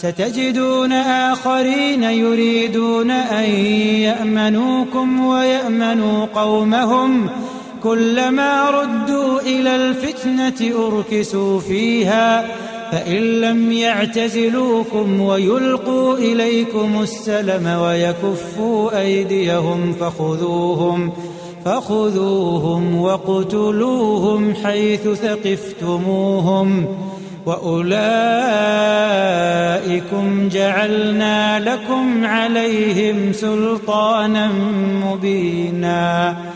ستجدون آخرين يريدون أن يأمنوكم ويأمنوا قومهم كلما ردوا إلى الفتنة أركسوا فيها فإن لم يعتزلوكم ويلقوا إليكم السلم ويكفوا أيديهم فخذوهم واقتلوهم حيث ثقفتموهم وأولئكم جعلنا لكم عليهم سلطانا مبينا